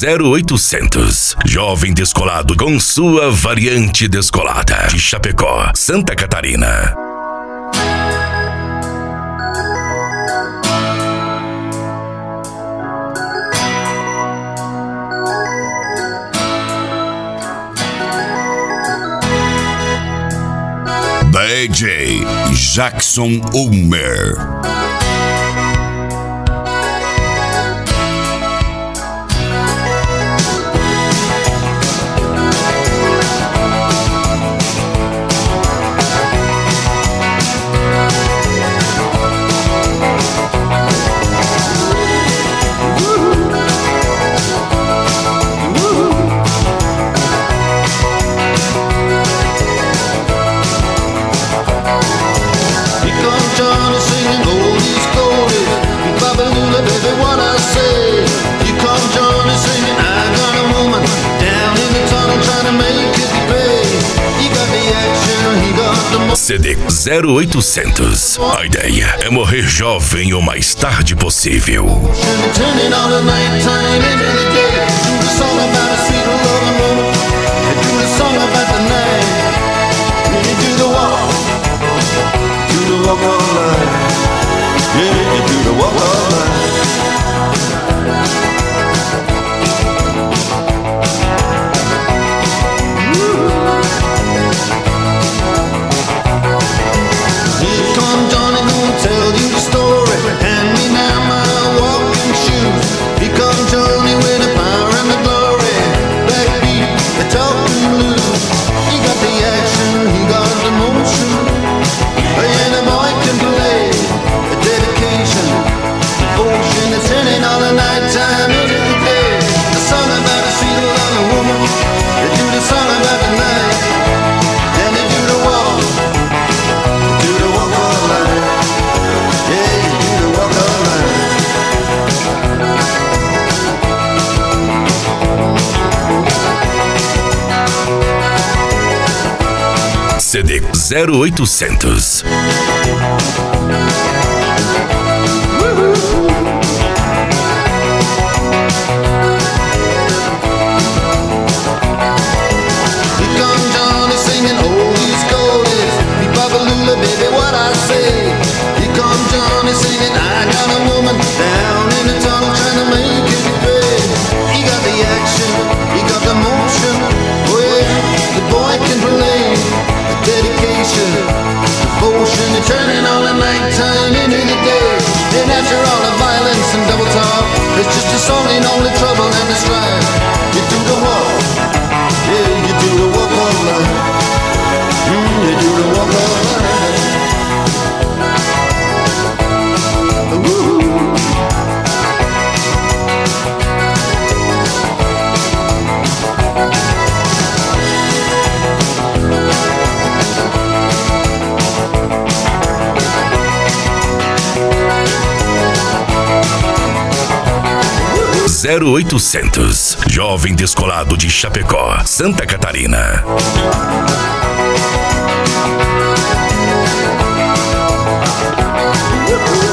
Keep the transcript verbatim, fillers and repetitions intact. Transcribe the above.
zero oitocentos. Jovem Descolado com sua variante descolada. De Chapecó, Santa Catarina. D J Jackson Ulmer. C D zero oitocentos. A ideia é morrer jovem o mais tarde possível. C D zero oitocentos. Turning all the nighttime into the day. And after all the violence and double talk, it's just a song in all the trouble and the strife. You do the walk, yeah, you do the walk of life. Mm, you do the walk of life. Ooh. zero oitocentos. Jovem Descolado de Chapecó, Santa Catarina. Uh-huh.